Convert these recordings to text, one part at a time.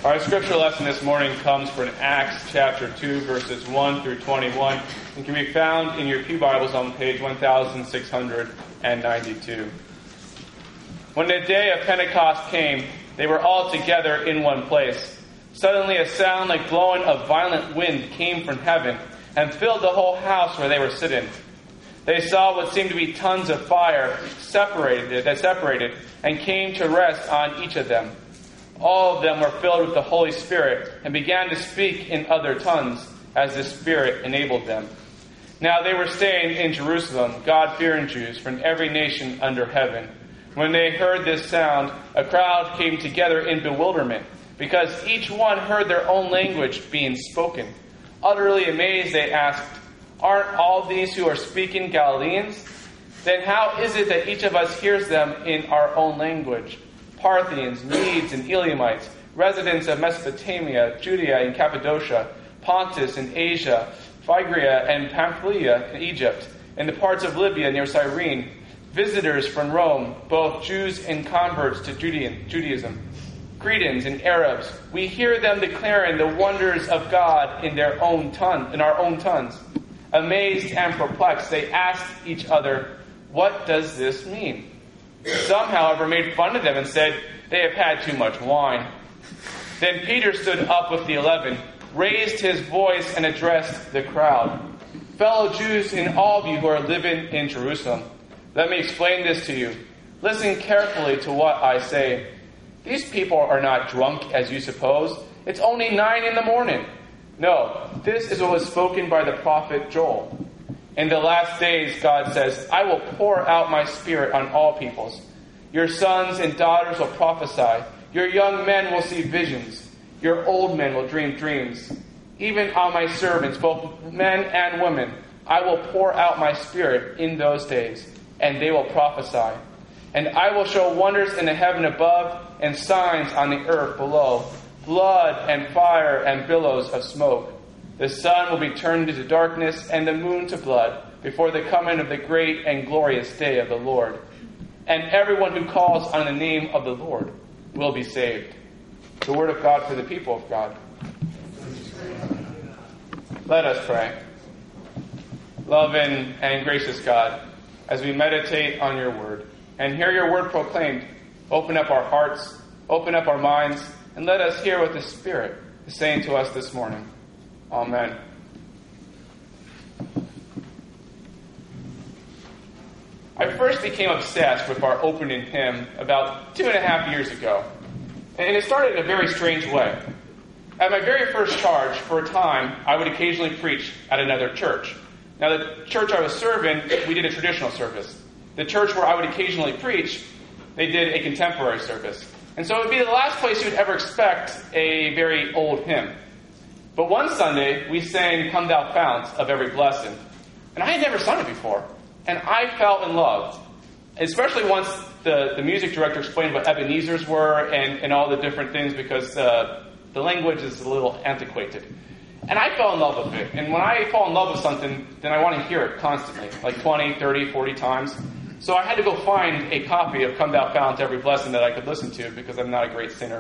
Our scripture lesson this morning comes from Acts chapter 2, verses 1 through 21, and can be found in your pew Bibles on page 1692. When the day of Pentecost came, they were all together in one place. Suddenly a sound like blowing of violent wind came from heaven and filled the whole house where they were sitting. They saw what seemed to be tons of fire that separated and came to rest on each of them. All of them were filled with the Holy Spirit and began to speak in other tongues as the Spirit enabled them. Now they were staying in Jerusalem, God-fearing Jews from every nation under heaven. When they heard this sound, a crowd came together in bewilderment, because each one heard their own language being spoken. Utterly amazed, they asked, "Aren't all these who are speaking Galileans? Then how is it that each of us hears them in our own language? Parthians, Medes, and Elamites, residents of Mesopotamia, Judea and Cappadocia, Pontus and Asia, Phrygia and Pamphylia and Egypt, and the parts of Libya near Cyrene, visitors from Rome, both Jews and converts to Judaism, Cretans and Arabs, we hear them declaring the wonders of God in our own tongues. Amazed and perplexed, they asked each other, 'What does this mean?' Some, however, made fun of them and said, 'They have had too much wine.' Then Peter stood up with the 11, raised his voice, and addressed the crowd. 'Fellow Jews and all of you who are living in Jerusalem, let me explain this to you. Listen carefully to what I say. These people are not drunk as you suppose. It's only 9 a.m. No, this is what was spoken by the prophet Joel. In the last days, God says, I will pour out my Spirit on all peoples. Your sons and daughters will prophesy. Your young men will see visions. Your old men will dream dreams. Even on my servants, both men and women, I will pour out my Spirit in those days, and they will prophesy. And I will show wonders in the heaven above and signs on the earth below, blood and fire and billows of smoke. The sun will be turned into darkness and the moon to blood before the coming of the great and glorious day of the Lord. And everyone who calls on the name of the Lord will be saved." The word of God for the people of God. Let us pray. Loving and gracious God, as we meditate on your word and hear your word proclaimed, open up our hearts, open up our minds, and let us hear what the Spirit is saying to us this morning. Amen. I first became obsessed with our opening hymn about 2.5 years ago. And it started in a very strange way. At my very first charge, for a time, I would occasionally preach at another church. Now, the church I was serving, we did a traditional service. The church where I would occasionally preach, they did a contemporary service. And so it would be the last place you would ever expect a very old hymn. But one Sunday, we sang Come Thou Fount of Every Blessing. And I had never sung it before. And I fell in love. Especially once the music director explained what Ebenezer's were and all the different things, because the language is a little antiquated. And I fell in love with it. And when I fall in love with something, then I want to hear it constantly, like 20, 30, 40 times. So I had to go find a copy of Come Thou Fount Every Blessing that I could listen to, because I'm not a great singer.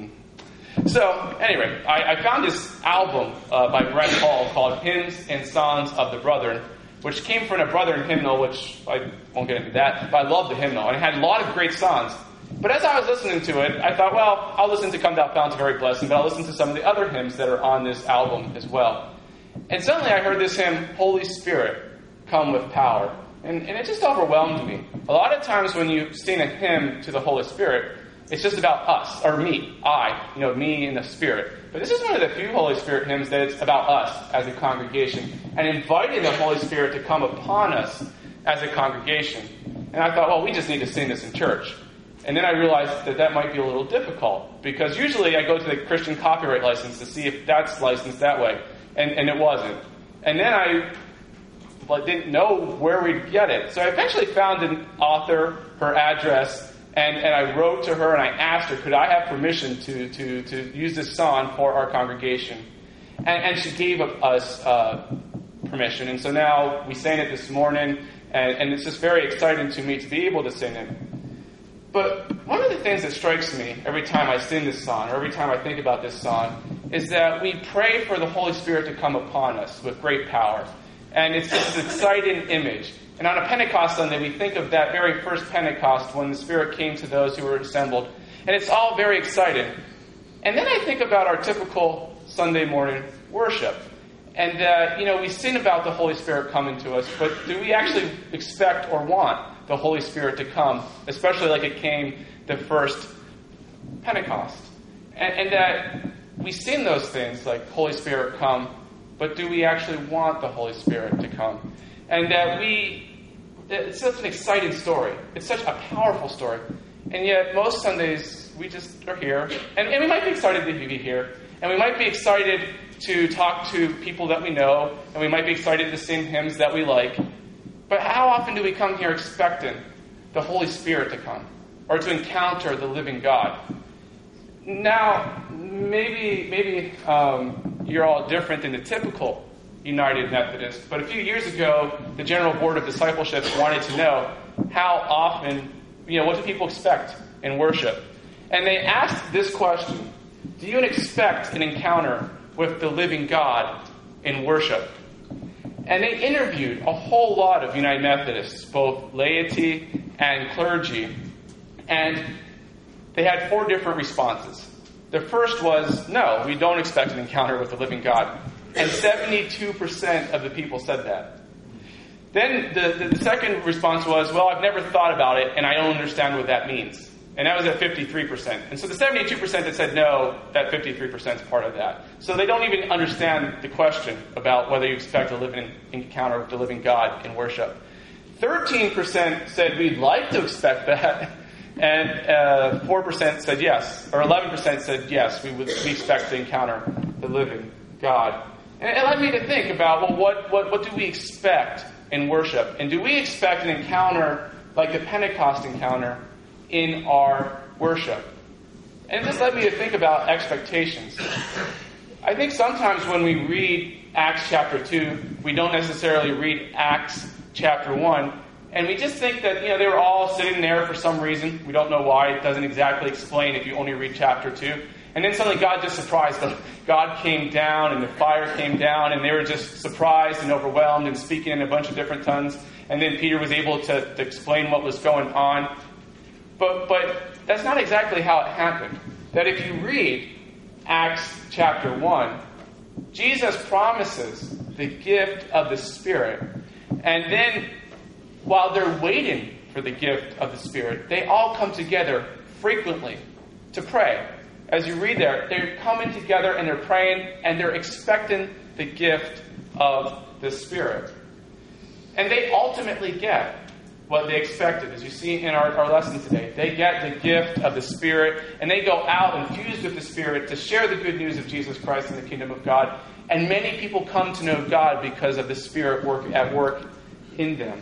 So, anyway, I found this album by Brent Hall called Hymns and Songs of the Brethren, which came from a Brethren hymnal, which I won't get into that, but I love the hymnal, and it had a lot of great songs. But as I was listening to it, I thought, well, I'll listen to Come Thou Fount of Every Blessing, but I'll listen to some of the other hymns that are on this album as well. And suddenly I heard this hymn, Holy Spirit, Come with Power. And it just overwhelmed me. A lot of times when you sing a hymn to the Holy Spirit, it's just about us, or me, me and the Spirit. But this is one of the few Holy Spirit hymns that it's about us as a congregation, and inviting the Holy Spirit to come upon us as a congregation. And I thought, well, we just need to sing this in church. And then I realized that might be a little difficult, because usually I go to the Christian copyright license to see if that's licensed that way, and it wasn't. And then I didn't know where we'd get it. So I eventually found an author, her address, and I wrote to her and I asked her, could I have permission to use this song for our congregation? And she gave us permission. And so now we sang it this morning, and it's just very exciting to me to be able to sing it. But one of the things that strikes me every time I sing this song, or every time I think about this song, is that we pray for the Holy Spirit to come upon us with great power. And it's this exciting image. And on a Pentecost Sunday, we think of that very first Pentecost when the Spirit came to those who were assembled. And it's all very exciting. And then I think about our typical Sunday morning worship. And, we sing about the Holy Spirit coming to us, but do we actually expect or want the Holy Spirit to come, especially like it came the first Pentecost? And that we sing those things like, Holy Spirit, come, but do we actually want the Holy Spirit to come? And that it's such an exciting story. It's such a powerful story. And yet, most Sundays, we just are here. And we might be excited to be here. And we might be excited to talk to people that we know. And we might be excited to sing hymns that we like. But how often do we come here expecting the Holy Spirit to come? Or to encounter the living God? Now, maybe you're all different than the typical United Methodist. But a few years ago, the General Board of Discipleship wanted to know how often, what do people expect in worship? And they asked this question: do you expect an encounter with the living God in worship? And they interviewed a whole lot of United Methodists, both laity and clergy. And they had 4 different responses. The first was, no, we don't expect an encounter with the living God. And 72% of the people said that. Then the second response was, well, I've never thought about it, and I don't understand what that means. And that was at 53%. And so the 72% that said no, that 53% is part of that. So they don't even understand the question about whether you expect a living encounter with the living God in worship. 13% said we'd like to expect that. And 4% said yes. Or 11% said yes, we expect to encounter the living God. And it led me to think about, well, what do we expect in worship? And do we expect an encounter like the Pentecost encounter in our worship? And this led me to think about expectations. I think sometimes when we read Acts chapter 2, we don't necessarily read Acts chapter 1. And we just think that, they were all sitting there for some reason. We don't know why. It doesn't exactly explain if you only read chapter 2. And then suddenly God just surprised them. God came down and the fire came down and they were just surprised and overwhelmed and speaking in a bunch of different tongues. And then Peter was able to explain what was going on. But that's not exactly how it happened. That if you read Acts chapter 1, Jesus promises the gift of the Spirit. And then while they're waiting for the gift of the Spirit, they all come together frequently to pray. As you read there, they're coming together and they're praying and they're expecting the gift of the Spirit. And they ultimately get what they expected. As you see in our lesson today, they get the gift of the Spirit and they go out infused with the Spirit to share the good news of Jesus Christ in the kingdom of God. And many people come to know God because of the Spirit at work in them.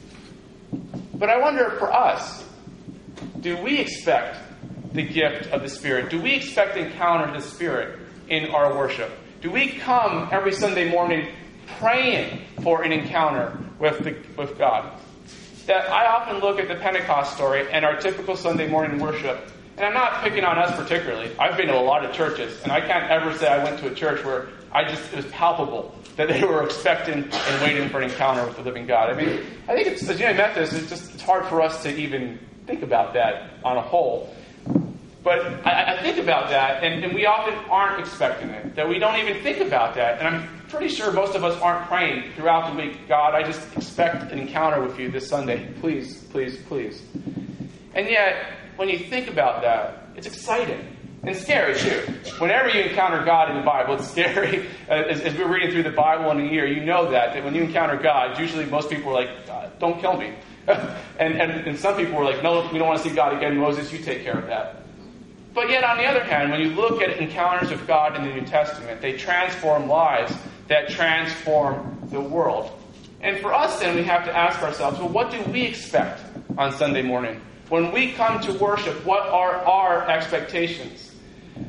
But I wonder, for us, do we expect the gift of the Spirit? Do we expect to encounter the Spirit in our worship? Do we come every Sunday morning praying for an encounter with God? That I often look at the Pentecost story and our typical Sunday morning worship, and I'm not picking on us particularly. I've been to a lot of churches, and I can't ever say I went to a church where it was palpable that they were expecting and waiting for an encounter with the living God. I mean, I think as United Methodists, it's hard for us to even think about that on a whole. But I think about that, and we often aren't expecting it. That we don't even think about that. And I'm pretty sure most of us aren't praying throughout the week, God, I just expect an encounter with you this Sunday. Please, please, please. And yet, when you think about that, it's exciting. And scary, too. Whenever you encounter God in the Bible, it's scary. As we're reading through the Bible in a year, you know that when you encounter God, usually most people are like, God, don't kill me. and some people are like, no, we don't want to see God again. Moses, you take care of that. But yet, on the other hand, when you look at encounters with God in the New Testament, they transform lives that transform the world. And for us, then, we have to ask ourselves, well, what do we expect on Sunday morning? When we come to worship, what are our expectations?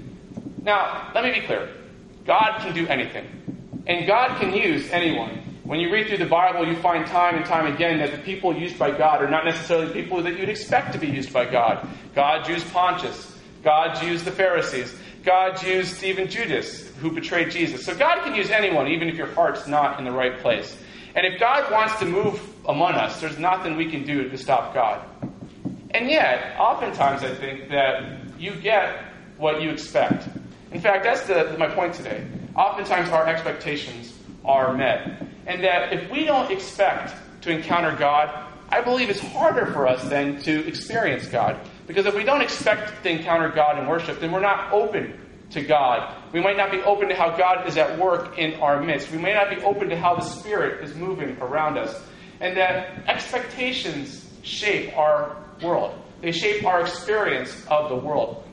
Now, let me be clear. God can do anything. And God can use anyone When you read through the Bible, you find time and time again that the people used by God are not necessarily people that you'd expect to be used by God. God used Pontius. God used the Pharisees. God used even Judas, who betrayed Jesus. So God can use anyone, even if your heart's not in the right place. And if God wants to move among us, there's nothing we can do to stop God. And yet, oftentimes I think that you get what you expect. In fact, that's my point today. Oftentimes our expectations are met. And that if we don't expect to encounter God, I believe it's harder for us then to experience God. Because if we don't expect to encounter God in worship, then we're not open to God. We might not be open to how God is at work in our midst. We may not be open to how the Spirit is moving around us. And that expectations shape our world. They shape our experience of the world.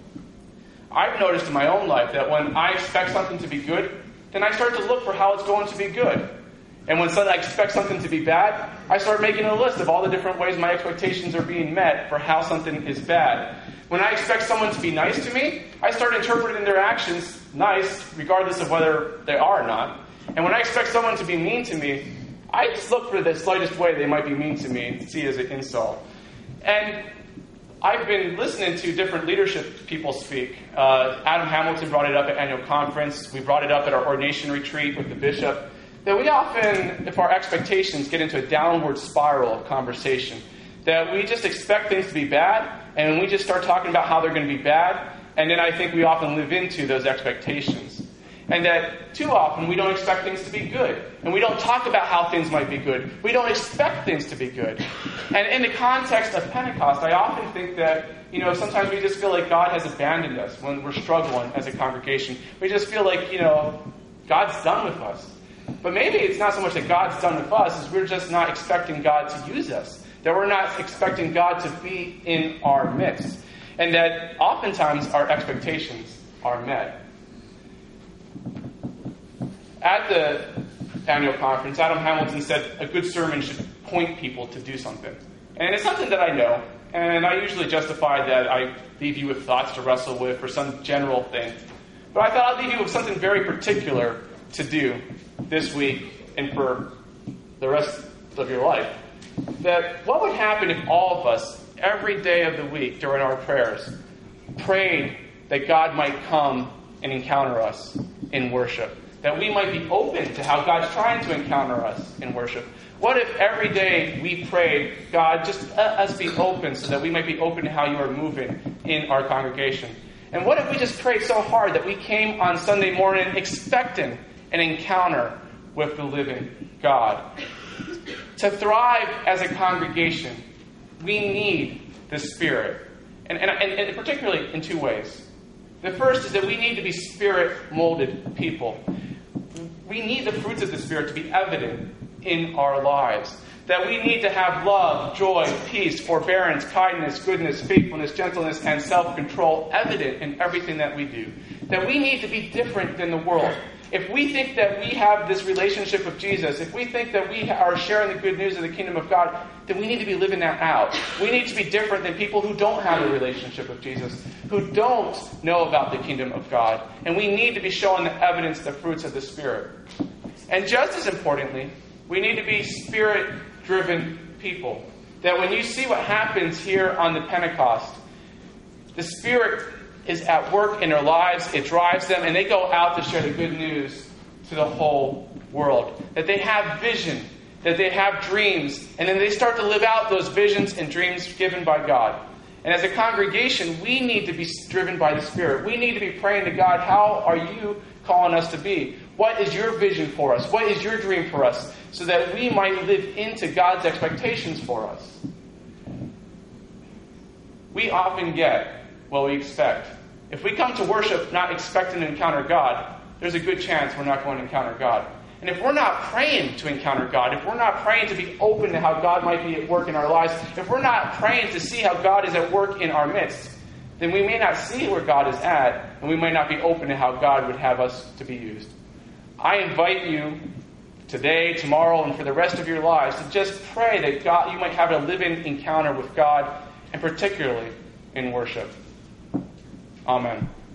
I've noticed in my own life that when I expect something to be good, then I start to look for how it's going to be good. And when I expect something to be bad, I start making a list of all the different ways my expectations are being met for how something is bad. When I expect someone to be nice to me, I start interpreting their actions nice, regardless of whether they are or not. And when I expect someone to be mean to me, I just look for the slightest way they might be mean to me and see it as an insult. And I've been listening to different leadership people speak. Adam Hamilton brought it up at annual conference. We brought it up at our ordination retreat with the bishop. That we often, if our expectations get into a downward spiral of conversation, that we just expect things to be bad, and we just start talking about how they're going to be bad, and then I think we often live into those expectations. And that too often we don't expect things to be good, and we don't talk about how things might be good. We don't expect things to be good. And in the context of Pentecost, I often think that, sometimes we just feel like God has abandoned us when we're struggling as a congregation. We just feel like, God's done with us. But maybe it's not so much that God's done with us, as we're just not expecting God to use us. That we're not expecting God to be in our midst. And that oftentimes our expectations are met. At the annual conference, Adam Hamilton said a good sermon should point people to do something. And it's something that I know. And I usually justify that I leave you with thoughts to wrestle with or some general thing. But I thought I'd leave you with something very particular to do this week and for the rest of your life. That what would happen if all of us, every day of the week during our prayers, prayed that God might come and encounter us in worship? That we might be open to how God's trying to encounter us in worship. What if every day we prayed, God, just let us be open so that we might be open to how you are moving in our congregation? And what if we just prayed so hard that we came on Sunday morning expecting an encounter with the living God? To thrive as a congregation, we need the Spirit. And particularly in two ways. The first is that we need to be Spirit-molded people. We need the fruits of the Spirit to be evident in our lives. That we need to have love, joy, peace, forbearance, kindness, goodness, faithfulness, gentleness, and self-control evident in everything that we do. That we need to be different than the world. If we think that we have this relationship with Jesus, if we think that we are sharing the good news of the kingdom of God, then we need to be living that out. We need to be different than people who don't have a relationship with Jesus, who don't know about the kingdom of God. And we need to be showing the evidence, the fruits of the Spirit. And just as importantly, we need to be Spirit-driven people. That when you see what happens here on the Pentecost, the Spirit is at work in their lives, it drives them, and they go out to share the good news to the whole world. That they have vision, that they have dreams, and then they start to live out those visions and dreams given by God. And as a congregation, we need to be driven by the Spirit. We need to be praying to God, how are you calling us to be? What is your vision for us? What is your dream for us? So that we might live into God's expectations for us. We often get what we expect. If we come to worship not expecting to encounter God, there's a good chance we're not going to encounter God. And if we're not praying to encounter God, if we're not praying to be open to how God might be at work in our lives, if we're not praying to see how God is at work in our midst, then we may not see where God is at, and we may not be open to how God would have us to be used. I invite you today, tomorrow, and for the rest of your lives to just pray that God, you might have a living encounter with God, and particularly in worship. Amen.